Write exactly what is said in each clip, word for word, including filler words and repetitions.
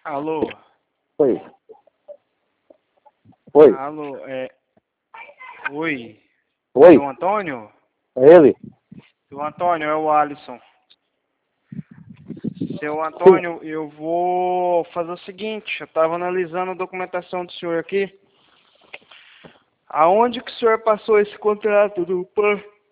Alô? Oi. Oi. Alô, é... Oi. Oi. Seu Antônio? É ele? Seu Antônio, é o Alisson. Seu Sim. Antônio, eu vou fazer o seguinte, eu estava analisando a documentação do senhor aqui. Aonde que o senhor passou esse contrato do P A N?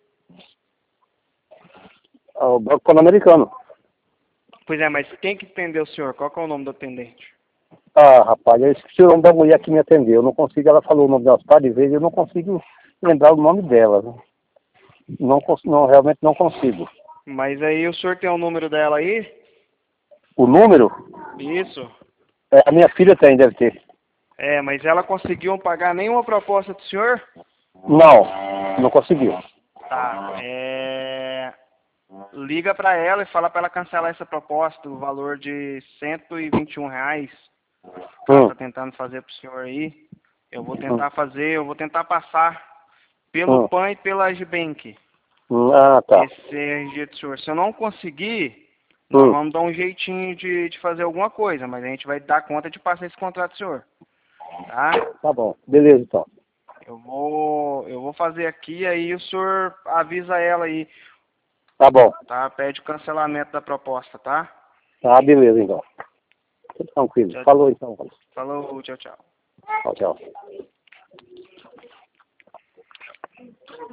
Ah, o Banco Pan-Americano. Pois é, mas quem que atendeu o senhor? Qual que é o nome do atendente? Ah, rapaz, eu esqueci o nome da mulher que me atendeu. Eu não consigo, ela falou o nome dela par de vezes, eu não consigo lembrar o nome dela. Né? Não, cons- não, realmente não consigo. Mas aí o senhor tem o número dela aí? O número? Isso. É, a minha filha tem, deve ter. É, mas ela conseguiu pagar nenhuma proposta do senhor? Não, não conseguiu. Tá, é... Liga pra ela e fala pra ela cancelar essa proposta, o valor de cento e vinte e um reais que ela Hum, tá tentando fazer pro senhor aí. Eu vou hum, tentar fazer, eu vou tentar passar pelo hum, P A N e pela Agibank hum. Ah, tá. esse R G do senhor. Se eu não conseguir, nós Hum, vamos dar um jeitinho de, de fazer alguma coisa, mas a gente vai dar conta de passar esse contrato pro senhor, tá? tá bom. Beleza, então. Eu vou, eu vou fazer aqui, aí o senhor avisa ela aí, Tá bom. tá? Pede o cancelamento da proposta, tá? Tá, beleza, então. Tudo tranquilo. Tchau, Falou, então. falou, tchau, tchau. Tchau, tchau.